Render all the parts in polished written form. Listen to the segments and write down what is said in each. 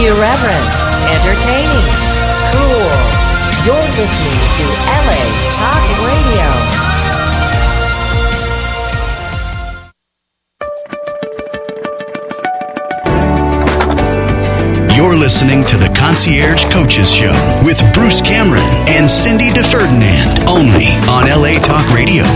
Irreverent, entertaining, cool. You're listening to LA Talk Radio. You're listening to the Concierge Coaches Show with Bruce Cameron and Cindy DeFerdinand, only on LA Talk Radio.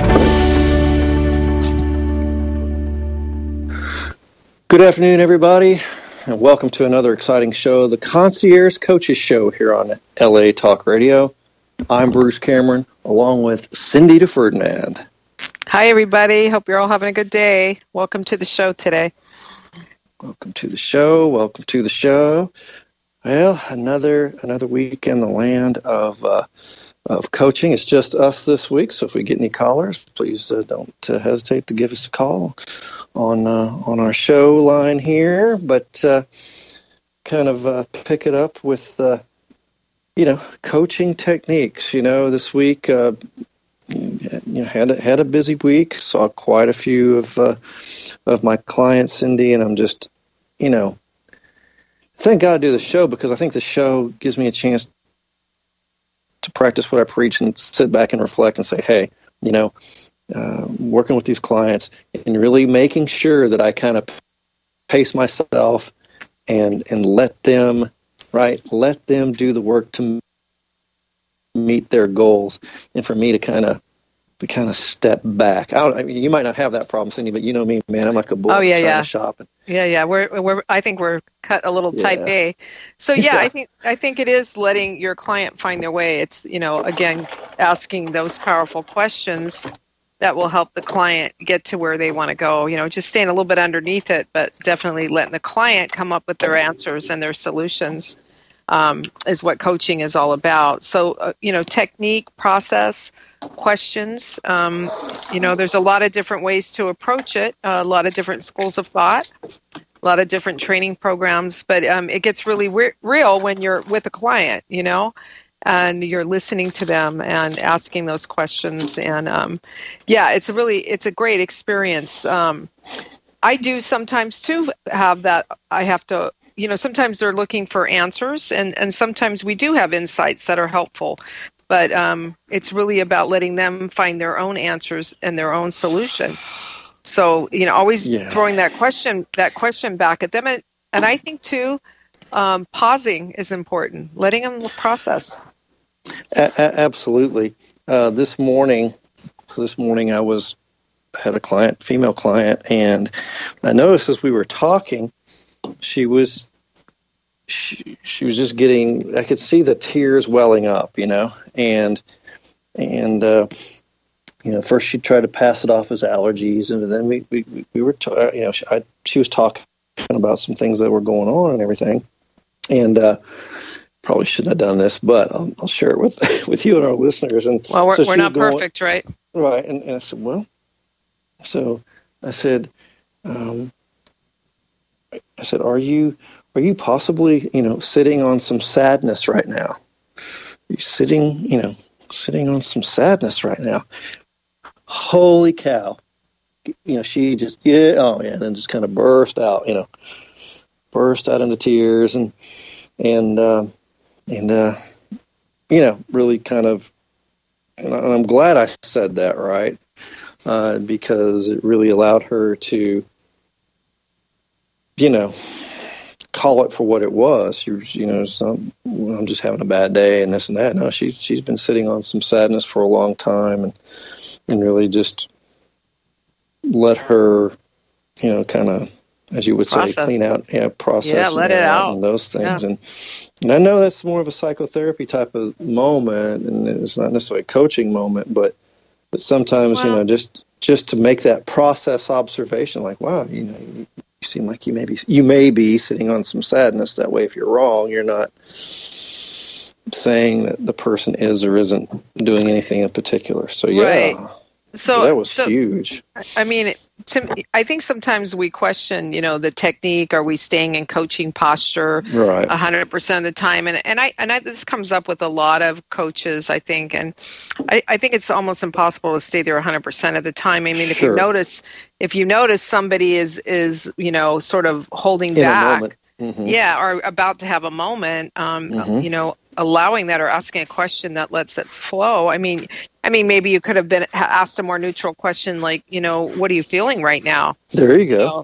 Good afternoon, everybody, and welcome to another exciting show, the Concierge Coaches Show here on LA Talk Radio. I'm Bruce Cameron, along with Cindy DeFerdinand. Hi, everybody. Hope you're all having a good day. Welcome to the show today. Welcome to the show. Welcome to the show. Well, another week in the land of coaching. It's just us this week, so if we get any callers, please don't hesitate to give us a call on our show line here. But kind of pick it up with coaching techniques. This week had a busy week. Saw quite a few of my clients, Cindy, and I'm just thank God I do the show, because I think the show gives me a chance to practice what I preach and sit back and reflect and say, hey, working with these clients and really making sure that I kind of pace myself and let them do the work to meet their goals, and for me to kind of step back. You might not have that problem, Cindy, but you know me, man. I'm like a bull trying to shop. Yeah. I think we're cut a little type A. So I think it is letting your client find their way. It's again asking those powerful questions that will help the client get to where they want to go. Just staying a little bit underneath it, but definitely letting the client come up with their answers and their solutions is what coaching is all about. So technique, process, questions. There's a lot of different ways to approach it, a lot of different schools of thought, a lot of different training programs, but it gets really real when you're with a client, and you're listening to them and asking those questions. And it's a great experience. I do sometimes too have that. I have to, sometimes they're looking for answers, and sometimes we do have insights that are helpful. But it's really about letting them find their own answers and their own solution. So, always throwing that question back at them. And I think, too, pausing is important, letting them process. Absolutely. This morning I had a female client, and I noticed as we were talking, she was just getting, I could see the tears welling up, and first she tried to pass it off as allergies, and then we were, she was talking about some things that were going on and everything, and probably shouldn't have done this, but I'll share it with you and our listeners. And we're not perfect, right? Right, and I said, are you possibly, sitting on some sadness right now? Are you sitting on some sadness right now? Holy cow. She just, and then just kind of burst out into tears and really kind of, and I'm glad I said that, right? Because it really allowed her to, call it for what it was. She was, I'm just having a bad day and this and that. No, she's been sitting on some sadness for a long time, and really just let her, kind of, as you would say, clean out, process. Yeah, let it out. And those things. Yeah. And I know that's more of a psychotherapy type of moment, and it's not necessarily a coaching moment, but sometimes, just to make that process observation, like, wow, you seem like you may be sitting on some sadness. That way, if you're wrong, you're not saying that the person is or isn't doing anything in particular. So right. So that was huge. I mean, I think sometimes we question, the technique. Are we staying in coaching posture 100% of the time? And this comes up with a lot of coaches, I think. And I think it's almost impossible to stay there 100% of the time. I mean, if you notice somebody is sort of holding back, are about to have a moment, allowing that or asking a question that lets it flow. I mean, maybe you could have been asked a more neutral question like, what are you feeling right now? There you go.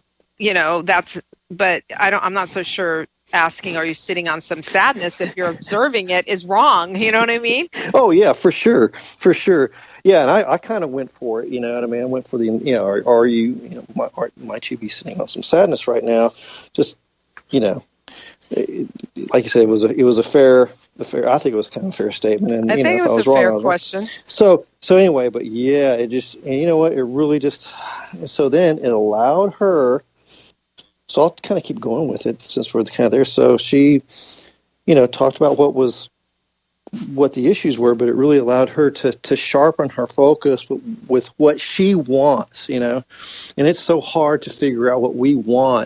But I'm not so sure asking, are you sitting on some sadness if you're observing it is wrong. You know what I mean? Oh, yeah, for sure. For sure. Yeah, and I kind of went for it, you know what I mean? I went for the, are you, might you be sitting on some sadness right now? Just, like you said, it was a fair, I think it was kind of a fair statement. And I think it was a fair question. So anyway, but yeah, it just, and you know what, it really just, so then it allowed her, so I'll kind of keep going with it since we're kind of there. So she, talked about what the issues were, but it really allowed her to sharpen her focus with what she wants, and it's so hard to figure out what we want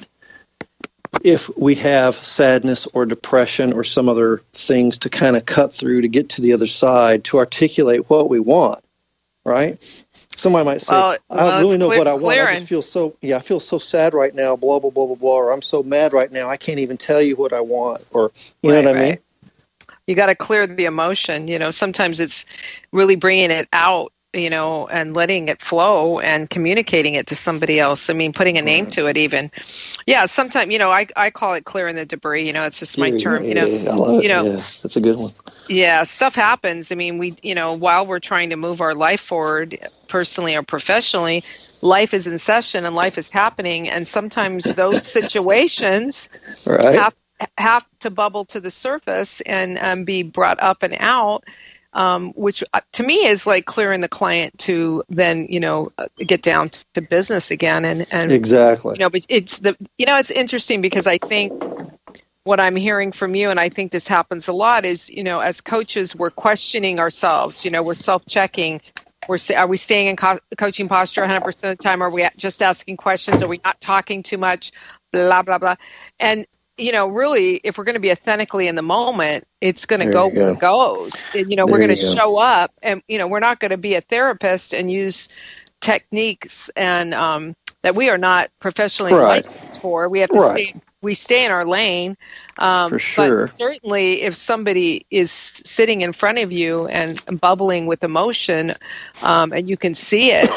if we have sadness or depression or some other things to kind of cut through to get to the other side, to articulate what we want, right? Somebody might say, I don't really know what I want. I just I feel so sad right now, blah, blah, blah, blah, blah, or I'm so mad right now, I can't even tell you what I want, or, you know what I mean? You got to clear the emotion. Sometimes it's really bringing it out, and letting it flow and communicating it to somebody else. I mean, putting a name to it even. Yeah, sometimes, I call it clearing the debris. It's just my term. I love it. Yes, that's a good one. Yeah, stuff happens. I mean, we, while we're trying to move our life forward, personally or professionally, life is in session and life is happening. And sometimes those situations have to bubble to the surface and be brought up and out, which to me is like clearing the client to then, get down to business again. And exactly. But it's interesting because I think what I'm hearing from you, and I think this happens a lot, is, as coaches, we're questioning ourselves, we're self-checking. Are we staying in coaching posture 100% of the time? Are we just asking questions? Are we not talking too much? Blah, blah, blah. And really, if we're going to be authentically in the moment, it's going to go where it goes. And, we're going to show up, and, we're not going to be a therapist and use techniques and that we are not professionally licensed for. We have to stay in our lane. For sure. But certainly, if somebody is sitting in front of you and bubbling with emotion, and you can see it,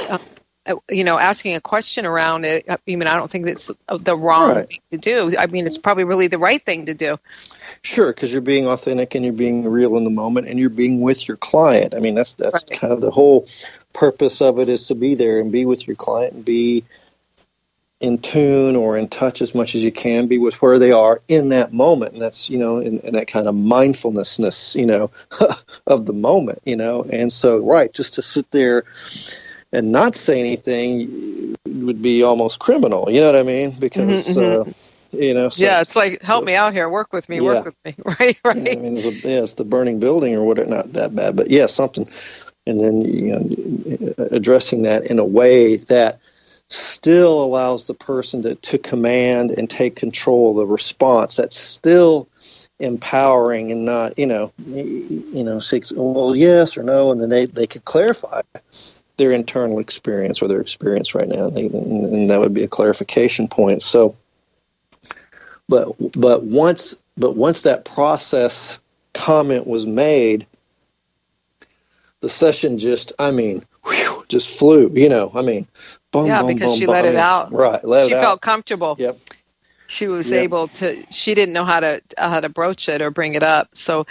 asking a question around it, I don't think that's the wrong thing to do. I mean, it's probably really the right thing to do. Sure, because you're being authentic and you're being real in the moment and you're being with your client. I mean, that's kind of the whole purpose of it, is to be there and be with your client and be in tune or in touch as much as you can, be with where they are in that moment. And that's, in that kind of mindfulness, of the moment, And so, just to sit there and not say anything would be almost criminal. You know what I mean? Because, So, it's like, help me out here. Work with me. Right. I mean, it's the burning building or whatever. Not that bad, but something. And then, addressing that in a way that still allows the person to command and take control of the response. That's still empowering and not, say, well, yes or no. And then they could clarify their internal experience or their experience right now, and that would be a clarification point. So, but once that process comment was made, the session just flew. Boom, because she let it out. Right, she felt comfortable. Yep. She was able to. She didn't know how to broach it or bring it up. So,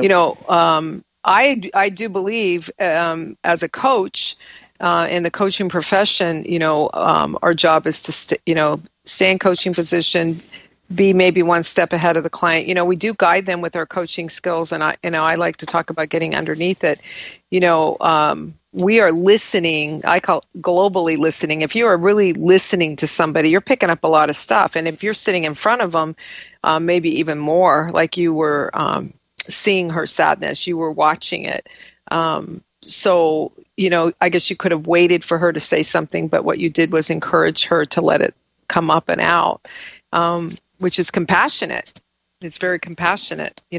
I do believe as a coach. In the coaching profession, our job is to stay in coaching position, be maybe one step ahead of the client. We do guide them with our coaching skills, and I like to talk about getting underneath it. We are listening. I call globally listening. If you are really listening to somebody, you're picking up a lot of stuff, and if you're sitting in front of them, maybe even more. Like you were seeing her sadness, you were watching it. So, I guess you could have waited for her to say something, but what you did was encourage her to let it come up and out, which is compassionate. It's very compassionate. We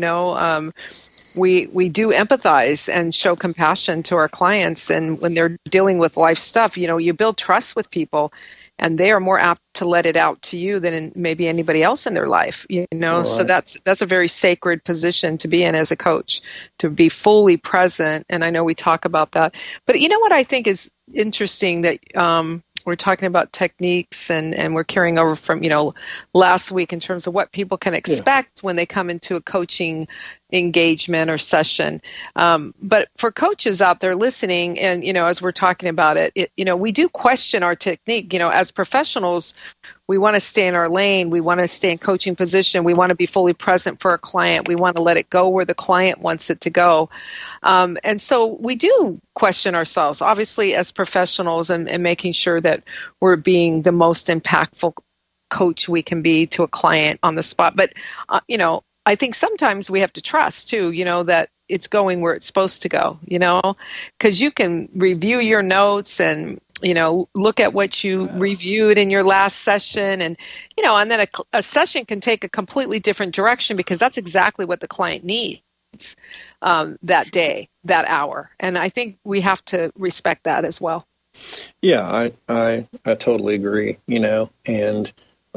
do empathize and show compassion to our clients. And when they're dealing with life stuff, you build trust with people. and they are more apt to let it out to you than maybe anybody else in their life, Right. So that's a very sacred position to be in as a coach, to be fully present. And I know we talk about that, but you know what I think is interesting, that we're talking about techniques and we're carrying over from, last week in terms of what people can expect when they come into a coaching engagement or session. But for coaches out there listening, and, as we're talking about it, we do question our technique. As professionals, we want to stay in our lane. We want to stay in coaching position. We want to be fully present for our client. We want to let it go where the client wants it to go. And so we do question ourselves, obviously, as professionals, and making sure that we're being the most impactful coach we can be to a client on the spot. But, I think sometimes we have to trust, too, that it's going where it's supposed to go, because you can review your notes and, look at what you reviewed in your last session, and then a session can take a completely different direction, because that's exactly what the client needs that day, that hour. And I think we have to respect that as well. Yeah, I totally agree, and,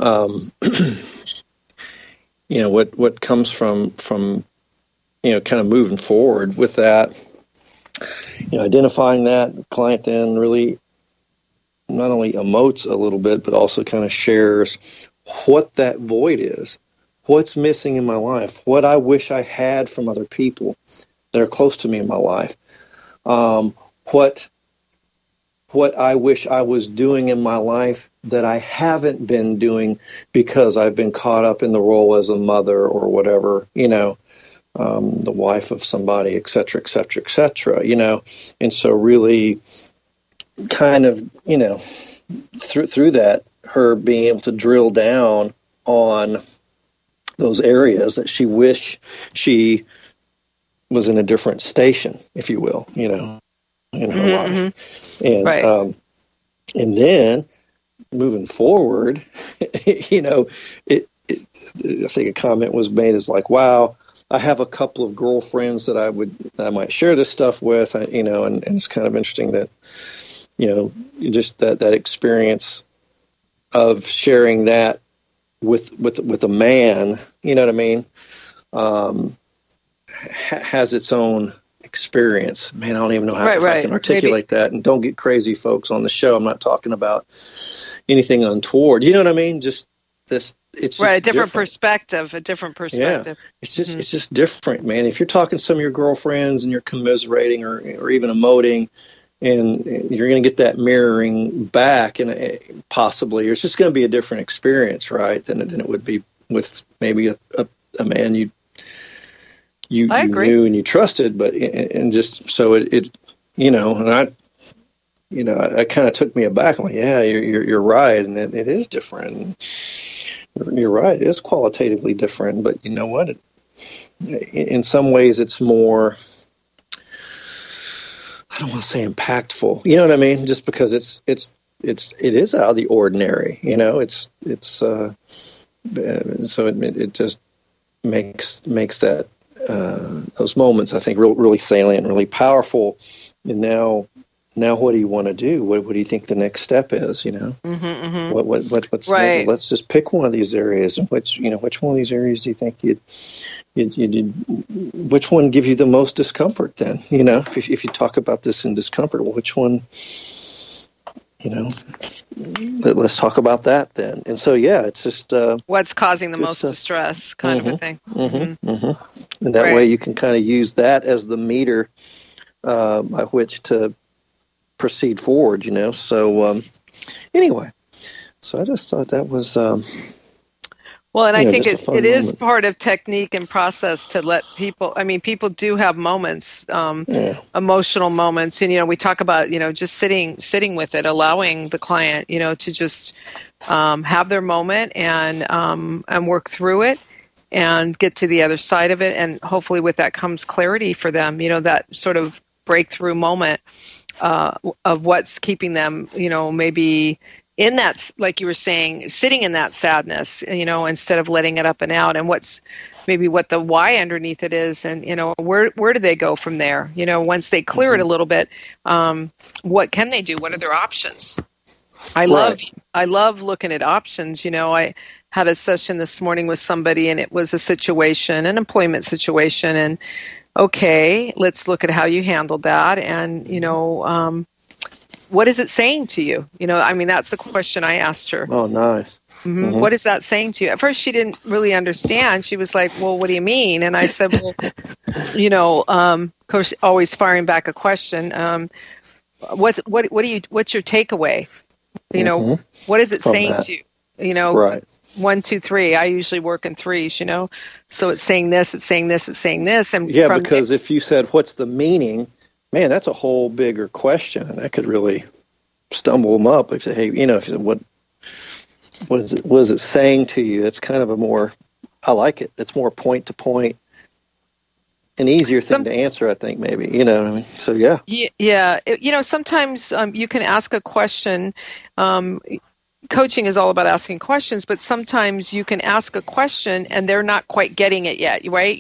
what comes from kind of moving forward with that, identifying that, the client then really not only emotes a little bit, but also kind of shares what that void is, what's missing in my life, what I wish I had from other people that are close to me in my life, what I wish I was doing in my life that I haven't been doing because I've been caught up in the role as a mother or whatever, the wife of somebody, et cetera, et cetera, et cetera, and so really kind of, through that, her being able to drill down on those areas that she wished she was in a different station, if you will, in her life. And, right. And then moving forward, I think a comment was made as like, wow, I have a couple of girlfriends that I might share this stuff with, and it's kind of interesting that, just that experience of sharing that with a man, you know what I mean, has its own experience. Man, I don't even know how if I can articulate that. And don't get crazy, folks, on the show. I'm not talking about anything untoward. You know what I mean? Just this. It's right, a different perspective. Yeah. It's just different, man. If you're talking to some of your girlfriends and you're commiserating or even emoting, and you're going to get that mirroring back, and possibly it's just going to be a different experience, right? Than it would be with maybe a man you knew and you trusted, but and just so it and I kind of took me aback. I'm like, yeah, you're right, and it is different. You're right, it is qualitatively different, but you know what? In some ways, it's more. I don't want to say impactful. You know what I mean? Just because it is out of the ordinary. So it just makes that those moments, I think, really salient, really powerful. And now what do you want to do? What do you think the next step is? What's right. next? Let's just pick one of these areas. And which one of these areas do you think which one gives you the most discomfort? Then if you talk about this in discomfort, well, which one? Let's talk about that then. And so it's just what's causing the most distress, kind of a thing. And that way you can kind of use that as the meter by which to proceed forward, So anyway, so I just thought that was well, and I think it is part of technique and process to let people. I mean, people do have moments, emotional moments, and we talk about just sitting with it, allowing the client to just have their moment and work through it and get to the other side of it, and hopefully with that comes clarity for them. That sort of breakthrough moment of what's keeping them, maybe in that, like you were saying, sitting in that sadness, instead of letting it up and out, and what the why underneath it is, and where do they go from there? Once they clear it a little bit, what can they do? What are their options? I love looking at options. I had a session this morning with somebody, and it was a situation, an employment situation, and okay, let's look at how you handled that, and what is it saying to you? That's the question I asked her. Oh, nice. Mm-hmm. What is that saying to you? At first, she didn't really understand. She was like, "Well, what do you mean?" And I said, "Well, coach, always firing back a question. What's your takeaway? What is it From saying that. to you? Right. 1, 2, 3. I usually work in threes. So it's saying this, it's saying this, it's saying this, and because if you said, "What's the meaning?" Man, that's a whole bigger question, and that could really stumble them up. If hey, if you said, what is it saying to you? It's kind of I like it. It's more point to point, an easier thing to answer, I think, maybe. You know what I mean? So yeah. Yeah. Sometimes you can ask a question. Coaching is all about asking questions, but sometimes you can ask a question and they're not quite getting it yet, right?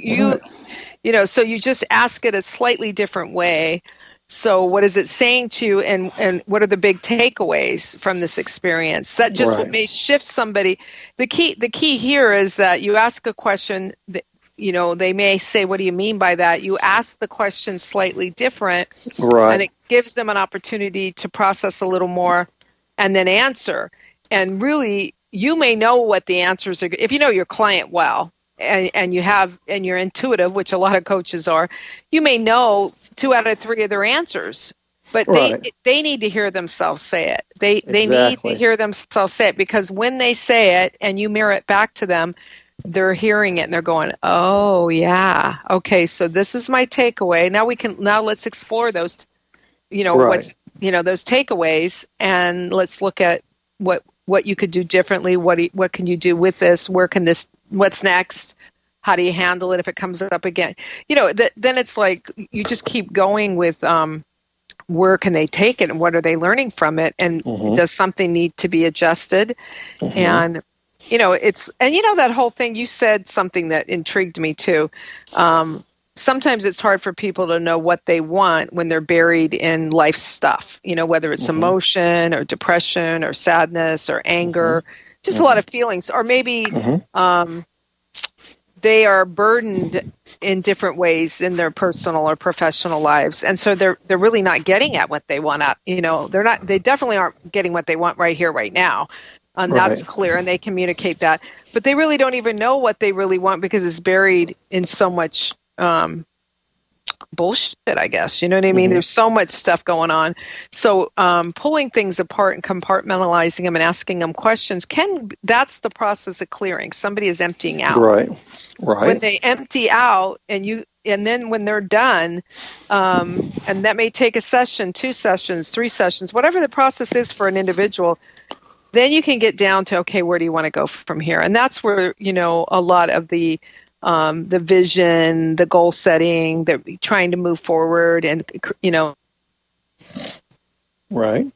So you just ask it a slightly different way. So what is it saying to you, and what are the big takeaways from this experience? That just what may shift somebody. The key here is that you ask a question that, they may say, "What do you mean by that?" You ask the question slightly different, and it gives them an opportunity to process a little more and then answer. And really, you may know what the answers are. If you know your client well, and you're intuitive, which a lot of coaches are, you may know 2 out of 3 of their answers, but they need to hear themselves say it. They need to hear themselves say it, because when they say it and you mirror it back to them, they're hearing it and they're going, "Oh yeah, okay, so this is my takeaway." Now let's explore those, those takeaways, and let's look at what you could do differently. What can you do with this? What's next? How do you handle it if it comes up again? Then it's like you just keep going with where can they take it and what are they learning from it, and does something need to be adjusted? And that whole thing, you said something that intrigued me too. Sometimes it's hard for people to know what they want when they're buried in life stuff, whether it's emotion or depression or sadness or anger, just a lot of feelings, or maybe they are burdened in different ways in their personal or professional lives. And so they're really not getting at what they want they definitely aren't getting what they want right here, right now. And that's clear, and they communicate that, but they really don't even know what they really want because it's buried in so much bullshit, I guess. You know what I mean? There's so much stuff going on. So pulling things apart and compartmentalizing them and asking them questions, that's the process of clearing. Somebody is emptying out. Right. When they empty out and then when they're done, and that may take a session, 2 sessions, 3 sessions, whatever the process is for an individual, then you can get down to, okay, where do you want to go from here? And that's where, a lot of the vision, the goal setting, the trying to move forward, and Right.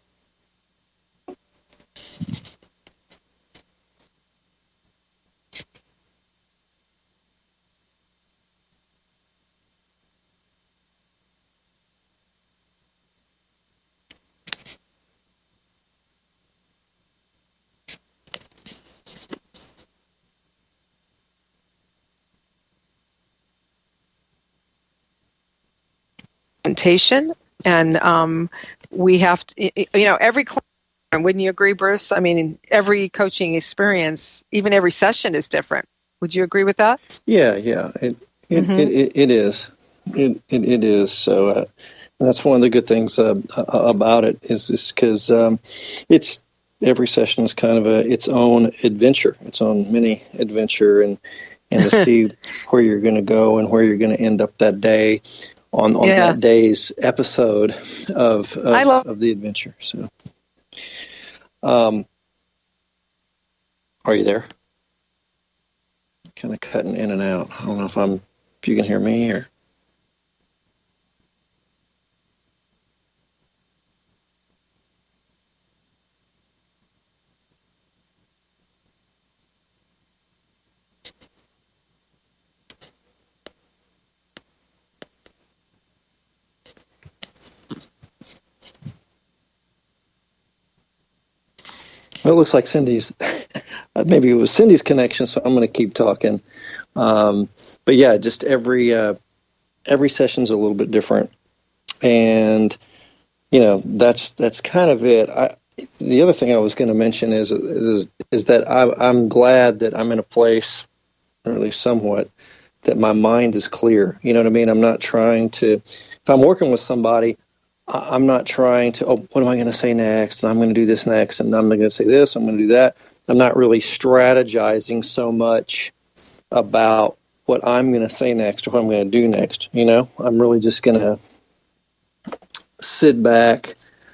And we have to, every client, wouldn't you agree, Bruce? I mean, every coaching experience, even every session is different. Would you agree with that? Yeah. It is. It is. So that's one of the good things about it is because it's every session is kind of its own adventure, its own mini adventure, and to see where you're going to go and where you're going to end up that day on that day's episode of the adventure. So, are you there? Kind of cutting in and out. I don't know if you can hear me or. Well, it looks like Cindy's, maybe it was Cindy's connection, so I'm going to keep talking. But yeah, just every session's a little bit different. And, that's kind of it. The other thing I was going to mention is that I'm glad that I'm in a place, or at least somewhat, that my mind is clear. You know what I mean? I'm not trying to, if I'm working with somebody, I'm not trying to, what am I going to say next? And I'm going to do this next, and I'm going to say this, I'm going to do that. I'm not really strategizing so much about what I'm going to say next or what I'm going to do next. I'm really just going to sit back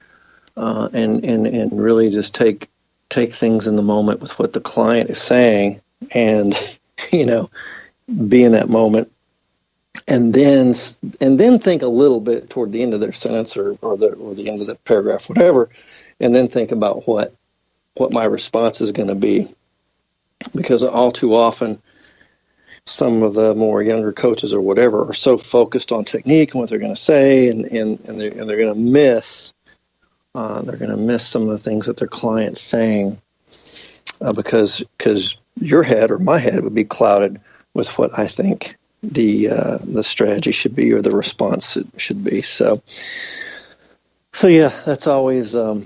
and really just take things in the moment with what the client is saying, and be in that moment, and then think a little bit toward the end of their sentence or the end of the paragraph, whatever, and then think about what my response is going to be, because all too often some of the more younger coaches or whatever are so focused on technique and what they're going to say, and they're going to miss some of the things that their client's saying, because your head or my head would be clouded with what I think the strategy should be or the response should be. So yeah, that's always a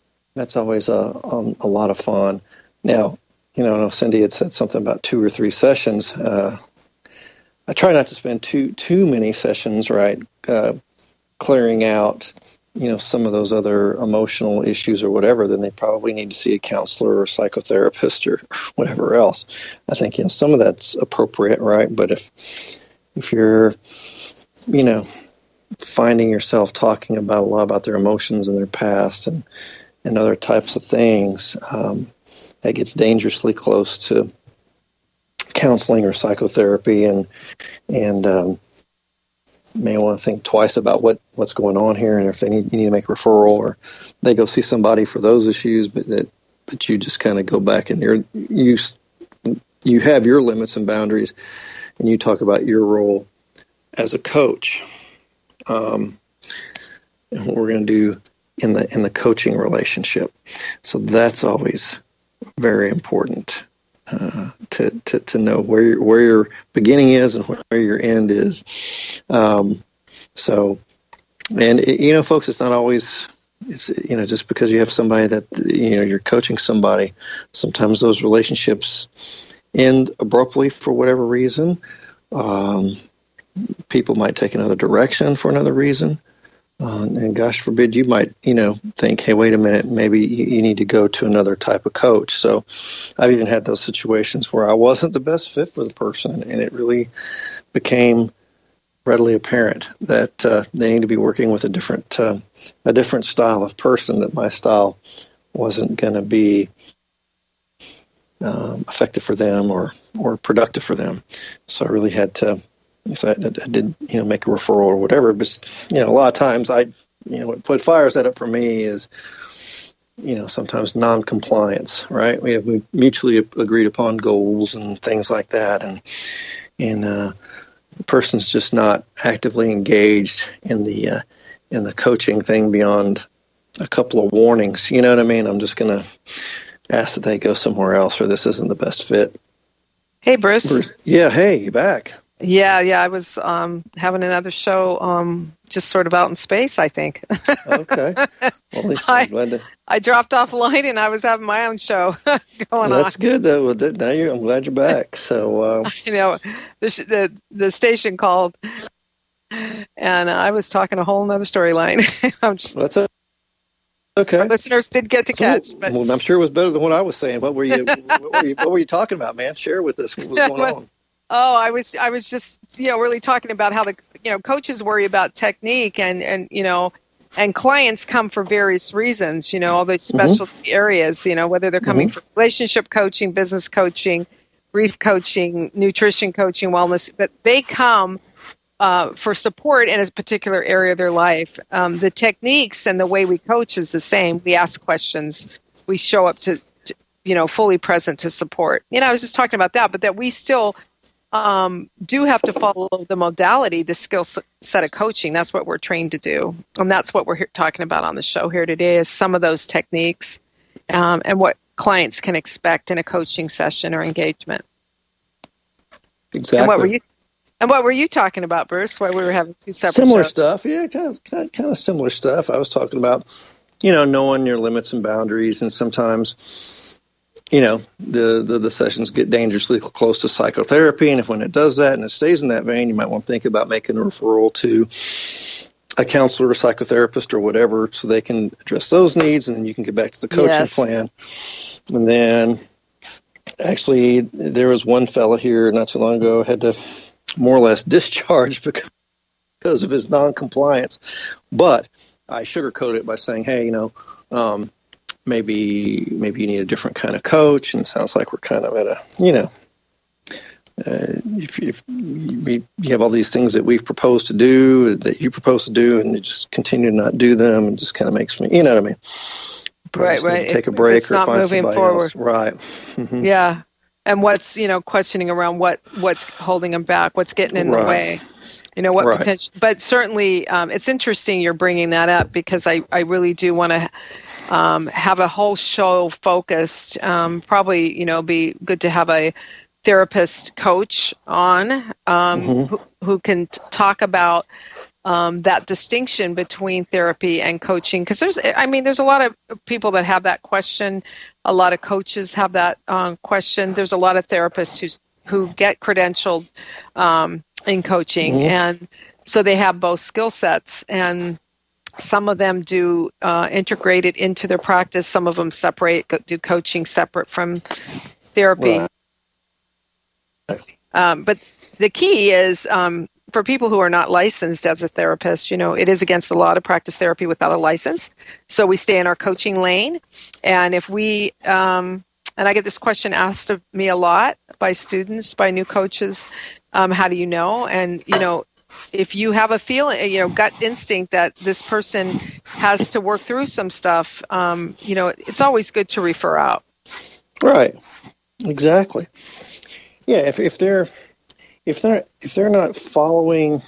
lot of fun. Now, I know Cindy had said something about 2 or 3 sessions. I try not to spend too many sessions, right, clearing out some of those other emotional issues or whatever. Then they probably need to see a counselor or a psychotherapist or whatever else. I think some of that's appropriate, right? But if you're finding yourself talking about a lot about their emotions and their past and other types of things, that gets dangerously close to counseling or psychotherapy, and may want to think twice about what's going on here, and if you need to make a referral, or they go see somebody for those issues, but you just kind of go back and you have your limits and boundaries, and you talk about your role as a coach, and what we're going to do in the coaching relationship. So that's always very important to know where your beginning is and where your end is. Folks, it's not always, just because you have somebody that, you're coaching somebody, sometimes those relationships end abruptly for whatever reason. People might take another direction for another reason. And gosh forbid, you might, think, hey, wait a minute, maybe you need to go to another type of coach. So I've even had those situations where I wasn't the best fit for the person, and it really became readily apparent that they need to be working with a different style of person, that my style wasn't going to be effective for them or productive for them. So I really had to. So I did, make a referral or whatever. But a lot of times, what fires that up for me is, sometimes non-compliance. Right? We mutually agreed upon goals and things like that, and the person's just not actively engaged in the coaching thing beyond a couple of warnings. You know what I mean? I'm just going to ask that they go somewhere else, or this isn't the best fit. Hey, Bruce. Yeah. Hey, you back? Yeah. I was having another show, just sort of out in space, I think. Okay. Well, at least I'm glad to. I dropped off line and I was having my own show going on. That's good, though. Well, I'm glad you're back. So, the station called, and I was talking a whole nother storyline. That's okay. Our listeners did get to catch. But I'm sure it was better than what I was saying. What were you talking about, man? Share with us what was going on. Oh, I was just, really talking about how the, coaches worry about technique and clients come for various reasons, all those specialty areas, whether they're coming for relationship coaching, business coaching, grief coaching, nutrition coaching, wellness, but they come for support in a particular area of their life. The techniques and the way we coach is the same. We ask questions. We show up to fully present to support. I was just talking about that, but that we still do have to follow the modality, the skill set of coaching. That's what we're trained to do. And that's what we're talking about on the show here today is some of those techniques and what clients can expect in a coaching session or engagement. Exactly. And what were you talking about, Bruce? Why we were having two separate similar shows? Stuff? Yeah, kind of similar stuff. I was talking about, knowing your limits and boundaries, and sometimes, the sessions get dangerously close to psychotherapy, and when it does that and it stays in that vein, you might want to think about making a referral to a counselor or psychotherapist or whatever, so they can address those needs, and then you can get back to the coaching plan. And then, actually, there was one fella here not too long ago had to more or less discharged because of his non-compliance. But I sugarcoated it by saying, hey, maybe you need a different kind of coach. And it sounds like we're kind of at a, if you have all these things that we've proposed to do, that you propose to do, and you just continue to not do them, and just kind of makes me, you know what I mean? Right. Take a break or find somebody forward. Else. Right. Mm-hmm. Yeah. And what's, questioning around what's holding them back, what's getting in the way, what potential. But certainly it's interesting you're bringing that up, because I really do want to have a whole show focused. Probably, be good to have a therapist coach on who can talk about that distinction between therapy and coaching, because there's a lot of people that have that question. A lot of coaches have that question. There's a lot of therapists who get credentialed in coaching, and so they have both skill sets. And some of them do integrate it into their practice. Some of them do coaching separate from therapy. Right. But the key is, for people who are not licensed as a therapist, it is against the law to practice therapy without a license. So we stay in our coaching lane. And if we, and I get this question asked of me a lot by students, by new coaches, how do you know? And, if you have a feeling, gut instinct that this person has to work through some stuff, it's always good to refer out. Right. Exactly. Yeah. If they're not following,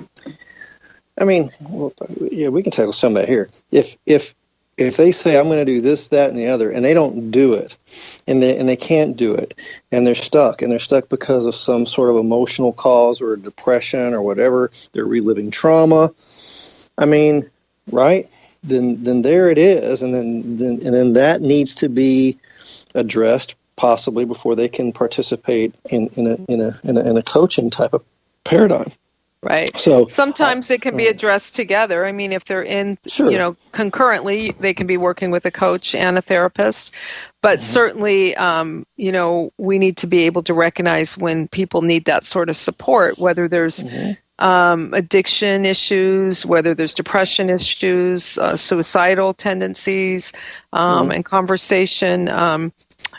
we can tackle some of that here. If they say, I'm going to do this, that, and the other, and they don't do it, and they can't do it, and they're stuck because of some sort of emotional cause or depression or whatever, they're reliving trauma, right? Then there it is, and then that needs to be addressed, possibly before they can participate in a coaching type of paradigm. Right. So sometimes it can be addressed together. If they're in, concurrently, they can be working with a coach and a therapist. But certainly, we need to be able to recognize when people need that sort of support, whether there's addiction issues, whether there's depression issues, suicidal tendencies, and conversation,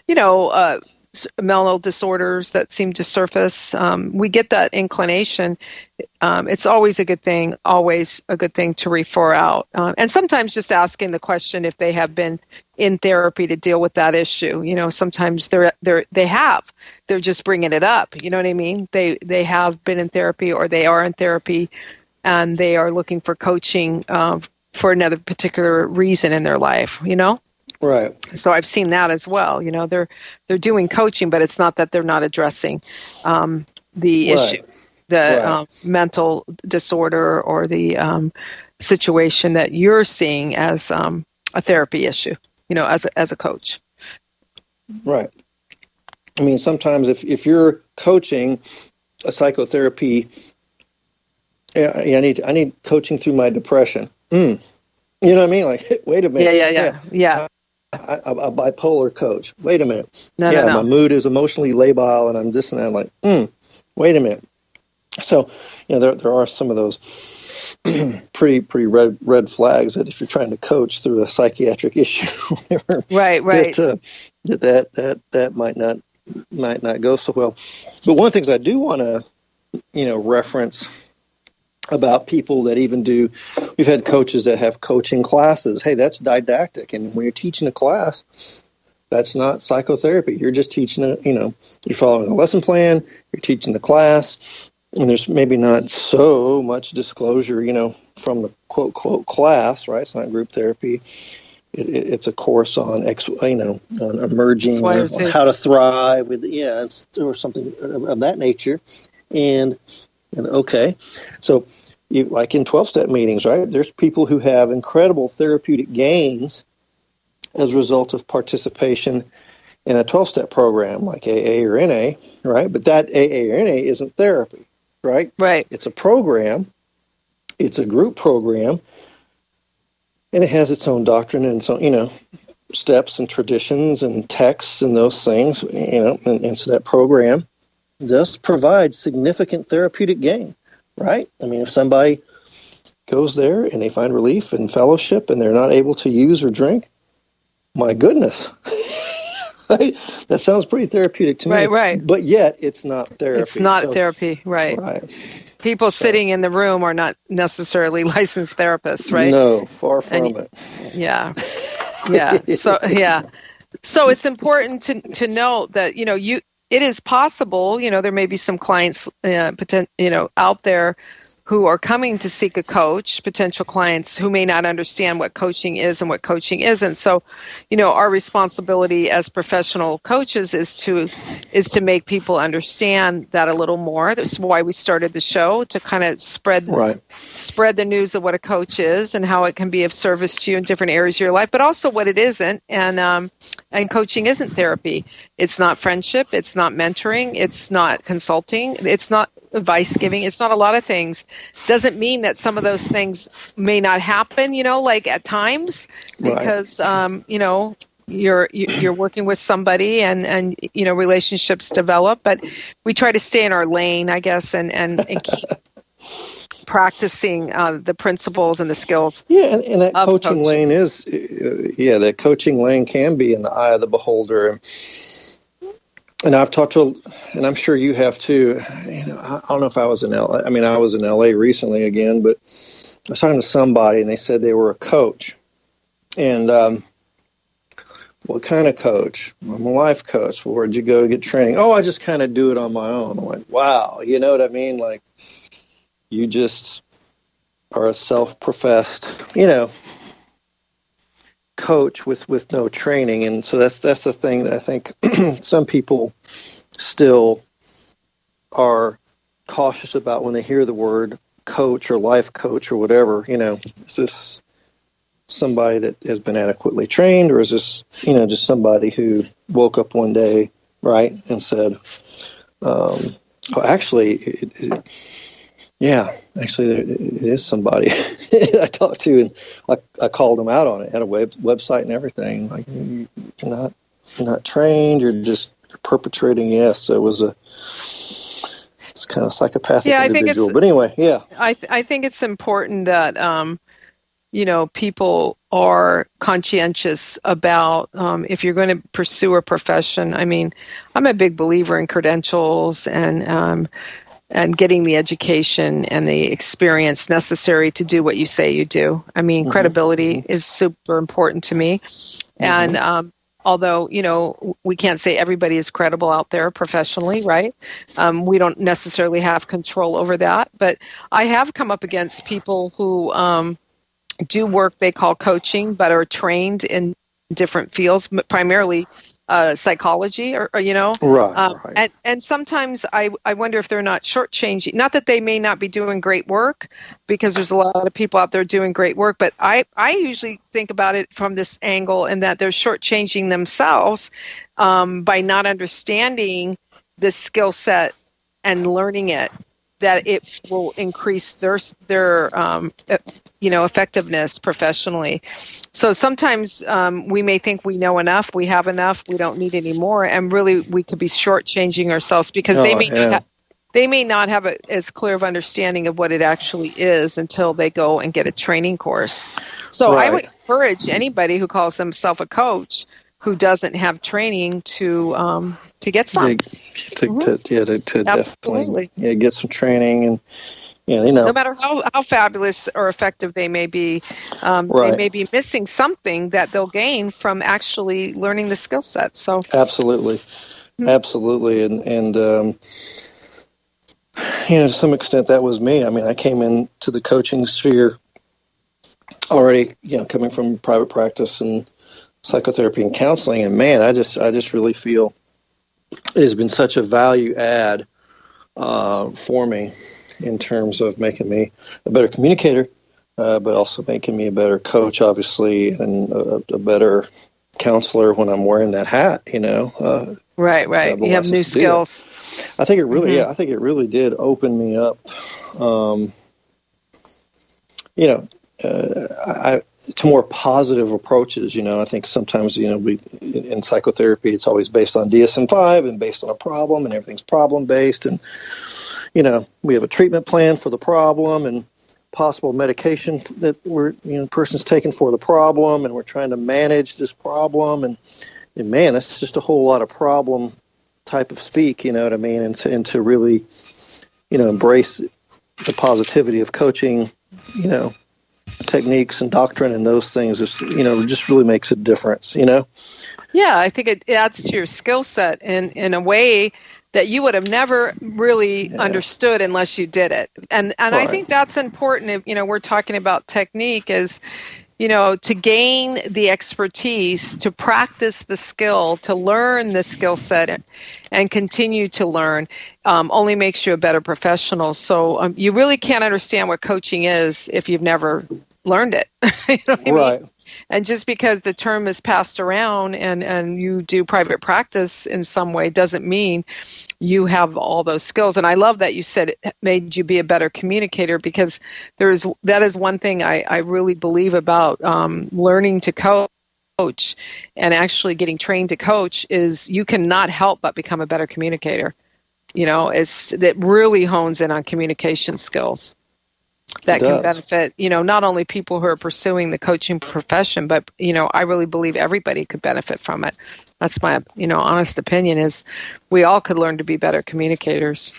mental disorders that seem to surface. We get that inclination. It's always a good thing to refer out. And sometimes just asking the question if they have been in therapy to deal with that issue. Sometimes they're just bringing it up. You know what I mean? They have been in therapy, or they are in therapy, and they are looking for coaching for another particular reason in their life, Right. So I've seen that as well. They're doing coaching, but it's not that they're not addressing the issue, the mental disorder, or the situation that you're seeing as a therapy issue, as a coach. Right. Sometimes if you're coaching a psychotherapy, I need coaching through my depression. You know what I mean? Like, wait a minute. Yeah. A bipolar coach. Wait a minute. No. My mood is emotionally labile, and I'm this and that. I'm like, wait a minute. So, there are some of those pretty red flags that if you're trying to coach through a psychiatric issue, right, that might not go so well. But one of the things I do want to, reference about people that even we've had coaches that have coaching classes. Hey, that's didactic. And when you're teaching a class, that's not psychotherapy. You're just teaching you're following a lesson plan, you're teaching the class, and there's maybe not so much disclosure, from the quote class, right? It's not group therapy. it's a course on on emerging, on how to thrive, or something of that nature. And okay, so like in 12-step meetings, right? There's people who have incredible therapeutic gains as a result of participation in a 12-step program like AA or NA, right? But that AA or NA isn't therapy, right? Right. It's a program. It's a group program, and it has its own doctrine and its own, steps and traditions and texts and those things, and so that program does provide significant therapeutic gain, right? I mean, if somebody goes there and they find relief and fellowship and they're not able to use or drink, my goodness, right? That sounds pretty therapeutic to me. Right. But yet, it's not therapy. It's not therapy, right. People sitting in the room are not necessarily licensed therapists, right? No, far from it. Yeah. So it's important to note that, it is possible, there may be some clients, out there who are coming to seek a coach, potential clients who may not understand what coaching is and what coaching isn't. So, our responsibility as professional coaches is to make people understand that a little more. That's why we started the show, to kind of spread the news of what a coach is and how it can be of service to you in different areas of your life, but also what it isn't. And coaching isn't therapy. It's not friendship. It's not mentoring. It's not consulting. It's not advice giving. It's not a lot of things. Doesn't mean that some of those things may not happen, like at times, because you're working with somebody and relationships develop, but we try to stay in our lane, I guess, and keep practicing the principles and the skills. Yeah, and that coaching lane that coaching lane can be in the eye of the beholder. And I've talked to, and I'm sure you have too. I don't know if I was in LA. I mean, I was in LA recently again, but I was talking to somebody, and they said they were a coach. And what kind of coach? I'm a life coach. Well, where'd you go to get training? Oh, I just kind of do it on my own. I'm like, wow, you know what I mean? Like, you just are a self-professed, coach with no training. And so that's the thing that I think some people still are cautious about when they hear the word coach or life coach or whatever. Is this somebody that has been adequately trained, or is this just somebody who woke up one day, right, and said, it is somebody I talked to, and I called them out on it. Had a website and everything. Like, you're not trained. You're just perpetrating. Yes, so it's kind of psychopathic individual. But anyway, yeah. I think it's important that people are conscientious about if you're going to pursue a profession. I mean, I'm a big believer in credentials and getting the education and the experience necessary to do what you say you do. I mean, credibility is super important to me. And although, we can't say everybody is credible out there professionally, right? We don't necessarily have control over that. But I have come up against people who do work they call coaching, but are trained in different fields, primarily psychology, or right. And sometimes I wonder if they're not shortchanging. Not that they may not be doing great work, because there's a lot of people out there doing great work. But I usually think about it from this angle, and that they're shortchanging themselves by not understanding the skill set and learning it, that it will increase their effectiveness professionally. So sometimes we may think we know enough, we have enough, we don't need any more, and really we could be shortchanging ourselves, because they may not have as clear of understanding of what it actually is until they go and get a training course. So I would encourage anybody who calls themselves a coach who doesn't have training to get some. To definitely get some training, and no matter how fabulous or effective they may be, they may be missing something that they'll gain from actually learning the skill set. So absolutely, and to some extent that was me. I mean, I came into the coaching sphere already, coming from private practice and psychotherapy and counseling, and man, I just really feel it has been such a value add for me in terms of making me a better communicator, but also making me a better coach, obviously, and a better counselor when I'm wearing that hat. Right. You have new skills. I think it really, I think it really did open me up. To more positive approaches. I think sometimes, we in psychotherapy, it's always based on DSM-5 and based on a problem, and everything's problem-based. And, we have a treatment plan for the problem and possible medication that person's taking for the problem, and we're trying to manage this problem. And man, that's just a whole lot of problem type of speak, you know what I mean? And to really, embrace the positivity of coaching, techniques and doctrine and those things just really makes a difference. Yeah, I think it adds to your skill set in a way that you would have never really understood unless you did it. And right. I think that's important. If we're talking about technique, is to gain the expertise, to practice the skill, to learn the skill set and continue to learn only makes you a better professional. So you really can't understand what coaching is if you've never learned it. You know what I mean? And just because the term is passed around and you do private practice in some way doesn't mean you have all those skills. And I love that you said it made you be a better communicator, because that is one thing I really believe about learning to coach and actually getting trained to coach is you cannot help but become a better communicator. That really hones in on communication skills. That can benefit, not only people who are pursuing the coaching profession, but, I really believe everybody could benefit from it. That's my, honest opinion, is we all could learn to be better communicators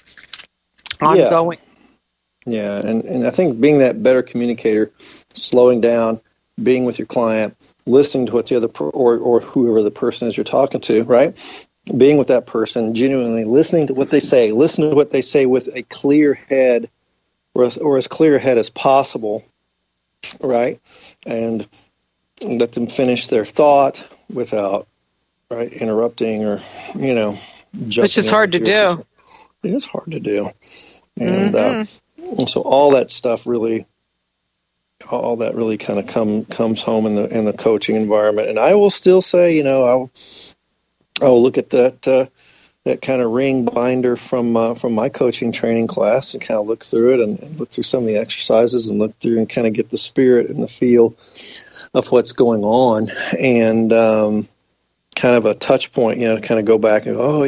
ongoing. Yeah. And I think being that better communicator, slowing down, being with your client, listening to what the other or whoever the person is you're talking to, right? Being with that person, genuinely listening to what they say, listen to what they say with a clear head, or as clear a head as possible, right? And let them finish their thought without, interrupting or, which is hard to do. It is hard to do. And so all that stuff really kind of comes home in the coaching environment. And I will still say, I'll look at that kind of ring binder from my coaching training class and kind of look through it and look through some of the exercises and look through and kind of get the spirit and the feel of what's going on, and kind of a touch point, kind of go back and go,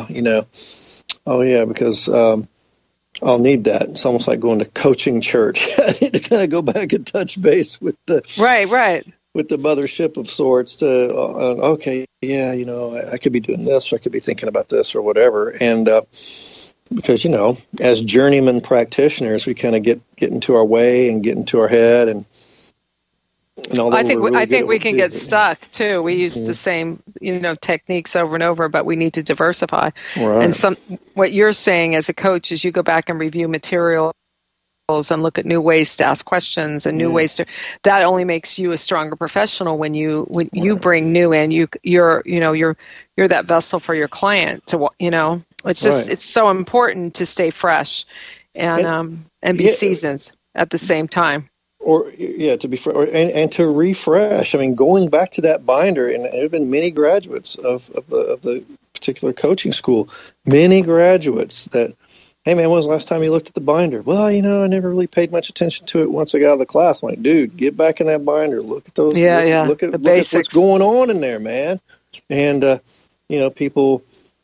because I'll need that. It's almost like going to coaching church. I need to kind of go back and touch base with the with the mothership of sorts to, I could be doing this, or I could be thinking about this, or whatever. And because, as journeyman practitioners, we kind of get into our way and get into our head. And I think we can get stuck too. We use the same, techniques over and over, but we need to diversify. Right. And what you're saying as a coach is you go back and review material and look at new ways to ask questions and new ways to. That only makes you a stronger professional when you bring new in. You're that vessel for your client to. It's just it's so important to stay fresh and be seasoned at the same time. To be and to refresh. I mean, going back to that binder, and there have been many graduates of the particular coaching school, many graduates that. Hey, man, when was the last time you looked at the binder? Well, I never really paid much attention to it once I got out of the class. I'm like, dude, get back in that binder. Look at those. Look at what's going on in there, man. And, people,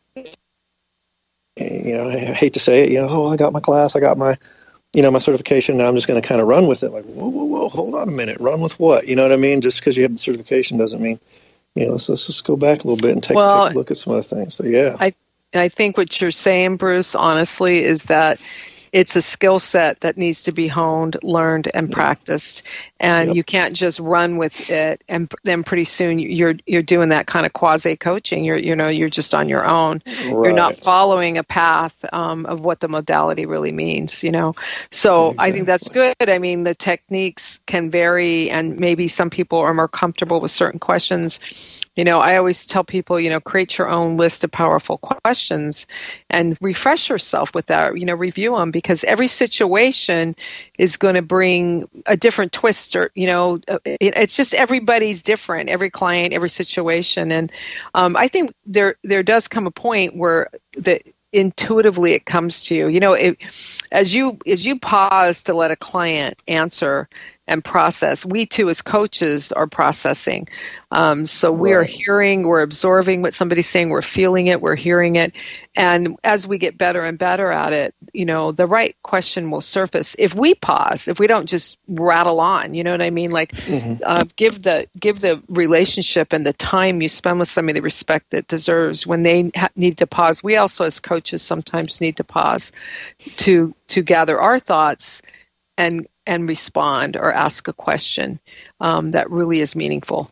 I hate to say it, I got my class, I got my, my certification. Now I'm just going to kind of run with it. Like, whoa, hold on a minute. Run with what? You know what I mean? Just because you have the certification doesn't mean, let's just go back a little bit and take a look at some other things. So, yeah. I think what you're saying, Bruce, honestly, is that it's a skill set that needs to be honed, learned, and practiced. And you can't just run with it, and then pretty soon you're doing that kind of quasi coaching. You're just on your own. Right. You're not following a path of what the modality really means. So exactly. I think that's good. I mean, the techniques can vary, and maybe some people are more comfortable with certain questions. I always tell people, create your own list of powerful questions and refresh yourself with that, review them, because every situation is going to bring a different twist, or, it's just everybody's different, every client, every situation. And I think there does come a point where intuitively it comes to you, as you pause to let a client answer and process. We too, as coaches, are processing. So we are hearing, we're absorbing what somebody's saying, we're feeling it, we're hearing it. And as we get better and better at it, the right question will surface. If we pause, if we don't just rattle on, you know what I mean? Like, give the relationship and the time you spend with somebody the respect that deserves when they need to pause. We also, as coaches, sometimes need to pause to gather our thoughts and respond or ask a question that really is meaningful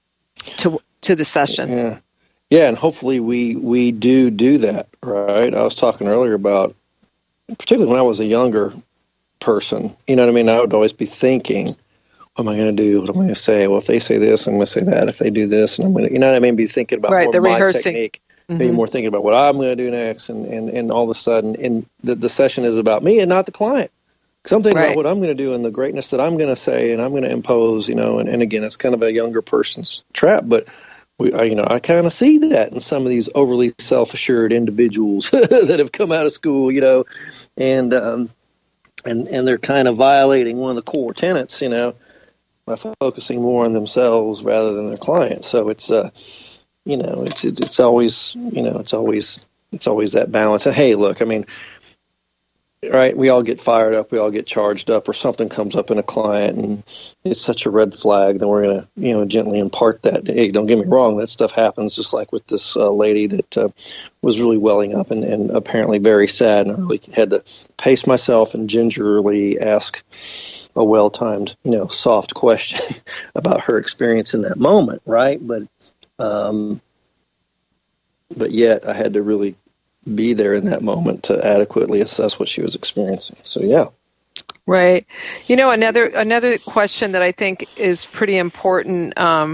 to the session. Yeah, and hopefully we do that, right? I was talking earlier about, particularly when I was a younger person, you know what I mean? I would always be thinking, what am I going to do? What am I going to say? Well, if they say this, I'm going to say that. If they do this, and I'm going to, you know what I mean? Be thinking about more the my rehearsing technique. Maybe more thinking about what I'm going to do next, and all of a sudden, and the session is about me and not the client. Because I'm thinking about what I'm going to do and the greatness that I'm going to say and I'm going to impose, and again, it's kind of a younger person's trap, but I kind of see that in some of these overly self-assured individuals that have come out of school, and they're kind of violating one of the core tenets, by focusing more on themselves rather than their clients. So it's it's always that balance. And hey, look, I mean, right, we all get fired up, we all get charged up, or something comes up in a client and it's such a red flag, then we're going to, gently impart that. Hey, don't get me wrong, that stuff happens, just like with this lady that was really welling up and apparently very sad, and I really had to pace myself and gingerly ask a well-timed, soft question about her experience in that moment, right? But yet I had to really be there in that moment to adequately assess what she was experiencing. So, yeah. Right. Another question that I think is pretty important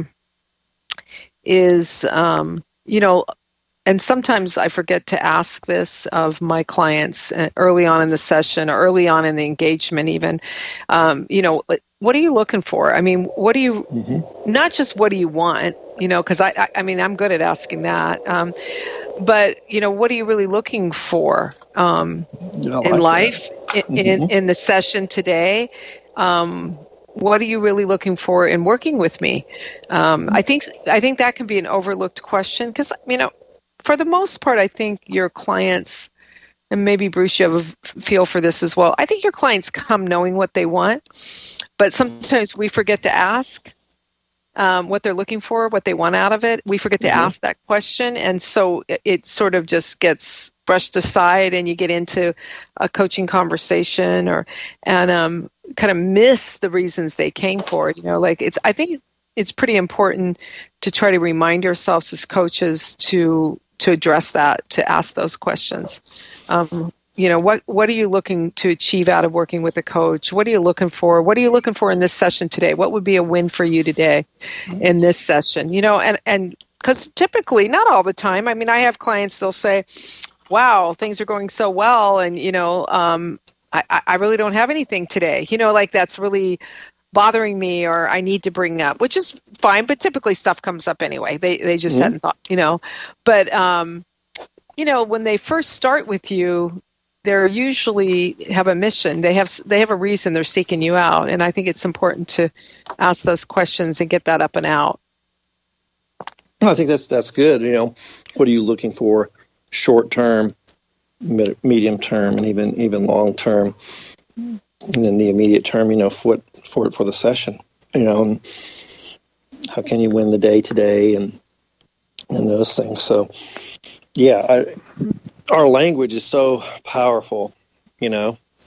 is, and sometimes I forget to ask this of my clients early on in the session or early on in the engagement even, what are you looking for? I mean, what do you, not just what do you want, because I mean, I'm good at asking that. But, what are you really looking for in life, in the session today? What are you really looking for in working with me? I think that can be an overlooked question because, for the most part, I think your clients, and maybe Bruce, you have a feel for this as well. I think your clients come knowing what they want, but sometimes we forget to ask what they're looking for, what they want out of it. We forget to ask that question. And so it sort of just gets brushed aside and you get into a coaching conversation and kind of miss the reasons they came for. I think it's pretty important to try to remind ourselves as coaches to address that, to ask those questions. What are you looking to achieve out of working with a coach? What are you looking for? What are you looking for in this session today? What would be a win for you today in this session? And because typically, not all the time, I mean, I have clients, they'll say, wow, things are going so well. And, I really don't have anything today, that's really bothering me or I need to bring up, which is fine. But typically stuff comes up anyway. They just hadn't thought, but, when they first start with you, they usually have a mission. They have a reason they're seeking you out. And I think it's important to ask those questions and get that up and out. I think that's good. What are you looking for short term, medium term, and even long term? And then the immediate term, for the session, how can you win the day today and those things. So, yeah, our language is so powerful,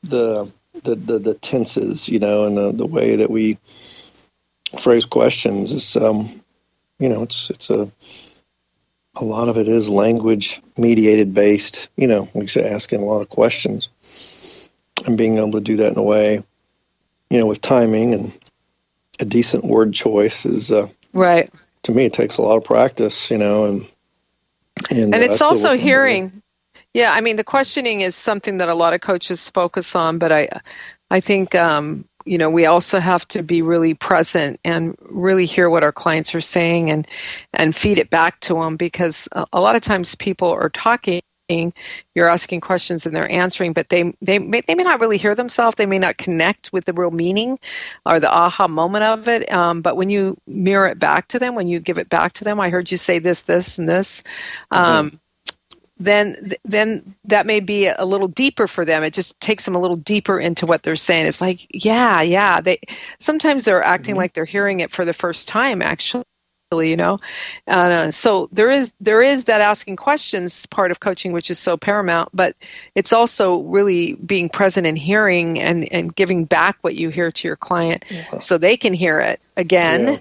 the tenses, and the way that we phrase questions is, it's a lot of it is language mediated based, like I said, asking a lot of questions and being able to do that in a way, with timing and a decent word choice is, right. To me, it takes a lot of practice, and it's also hearing. Yeah, I mean, the questioning is something that a lot of coaches focus on, but I think, we also have to be really present and really hear what our clients are saying and feed it back to them, because a lot of times people are talking, you're asking questions and they're answering, but they may not really hear themselves. They may not connect with the real meaning or the aha moment of it. But when you mirror it back to them, when you give it back to them, I heard you say this, this, and this. Then that may be a little deeper for them. It just takes them a little deeper into what they're saying. It's like, yeah. Sometimes they're acting like they're hearing it for the first time, actually. So there is that asking questions part of coaching, which is so paramount, but it's also really being present and hearing and giving back what you hear to your client so they can hear it again.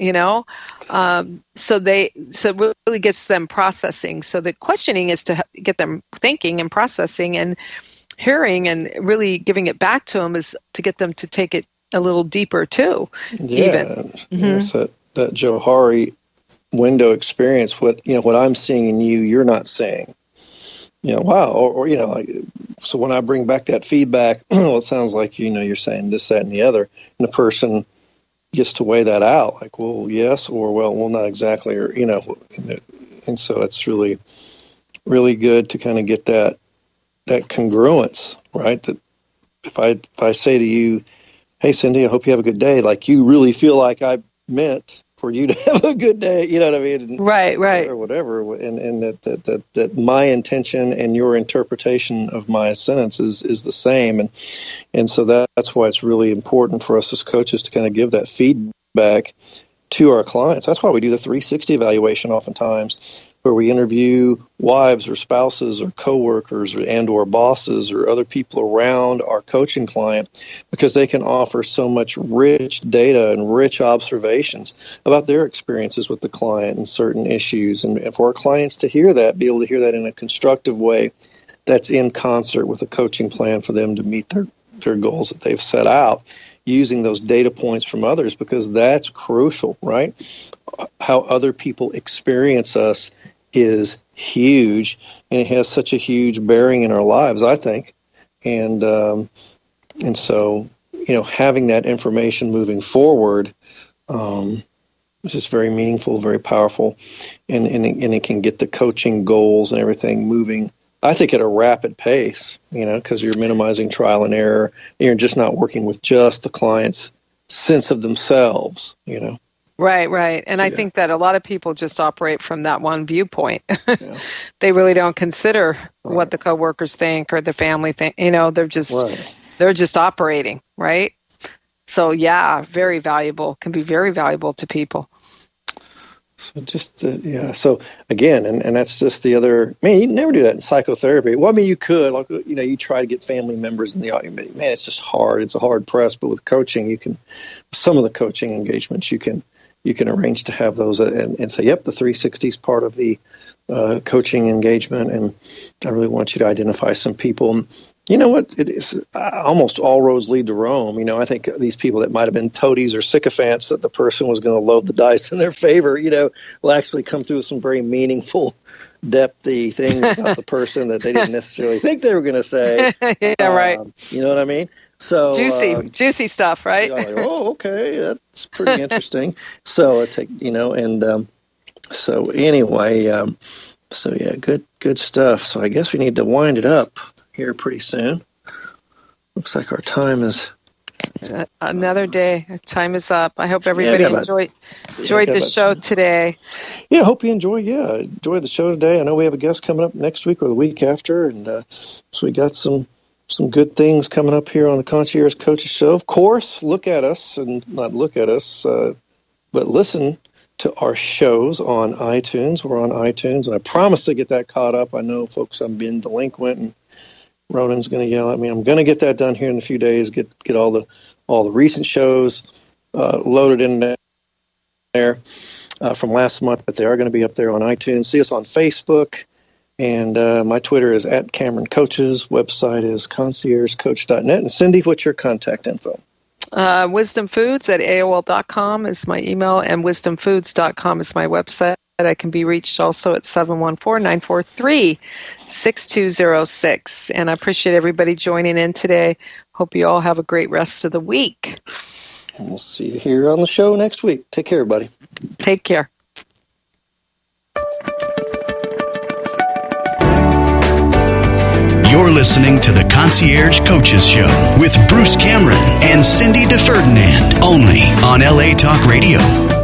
So it really gets them processing. So the questioning is to get them thinking and processing, and hearing and really giving it back to them is to get them to take it a little deeper too. Yeah. Yes, that Johari window experience, what I'm seeing in you, you're not seeing. Wow. Or so when I bring back that feedback, well, it sounds like, you're saying this, that, and the other, and the person gets to weigh that out, like, well, yes, or well, not exactly, or, and so it's really, really good to kind of get that congruence, right? That if I say to you, hey, Cindy, I hope you have a good day, like you really feel like I meant for you to have a good day, you know what I mean? Right. Or whatever, and that my intention and your interpretation of my sentence is the same, and so that's why it's really important for us as coaches to kind of give that feedback to our clients. That's why we do the 360 evaluation oftentimes, where we interview wives or spouses or coworkers or bosses or other people around our coaching client, because they can offer so much rich data and rich observations about their experiences with the client and certain issues. And for our clients to hear that, be able to hear that in a constructive way that's in concert with a coaching plan for them to meet their goals that they've set out, using those data points from others, because that's crucial, right? How other people experience us is huge, and it has such a huge bearing in our lives, I think. And so, having that information moving forward is just very meaningful, very powerful, and it can get the coaching goals and everything moving, I think, at a rapid pace, because you're minimizing trial and error, and you're just not working with just the client's sense of themselves, Right. And I think that a lot of people just operate from that one viewpoint. They really don't consider what the coworkers think or the family think. They're just operating, right? So very valuable, can be very valuable to people. So just, so again, and that's just the other, man, you never do that in psychotherapy. Well, I mean, you could, like, you try to get family members in the audience, but man, it's just hard. It's a hard press, but with coaching, some of the coaching engagements, you can arrange to have those and say, yep, the 360 is part of the coaching engagement, and I really want you to identify some people. And you know what? It is almost all roads lead to Rome. I think these people that might have been toadies or sycophants that the person was going to load the dice in their favor, will actually come through with some very meaningful, depthy things about the person that they didn't necessarily think they were going to say. Right. You know what I mean? So juicy stuff, right? Like, oh, okay, that's pretty interesting. So so anyway, good stuff. So I guess we need to wind it up here pretty soon. Looks like our time is another day. Time is up. I hope everybody enjoyed the show today. Yeah, I hope you enjoyed the show today. I know we have a guest coming up next week or the week after, and so we got some good things coming up here on the Concierge Coaches Show. Of course, look at us, but listen to our shows on iTunes. We're on iTunes, and I promise to get that caught up. I know, folks, I'm being delinquent Ronan's going to yell at me. I'm going to get that done here in a few days. Get all the recent shows loaded in there from last month, but they are going to be up there on iTunes. See us on Facebook, and my Twitter is @CameronCoaches. Website is conciergecoach.net. And Cindy, what's your contact info? wisdomfoods@aol.com is my email, and wisdomfoods.com is my website. I can be reached also at 714-943-6206. And I appreciate everybody joining in today. Hope you all have a great rest of the week. And we'll see you here on the show next week. Take care, everybody. Take care. You're listening to the Concierge Coaches Show with Bruce Cameron and Cindy DeFerdinand, only on LA Talk Radio.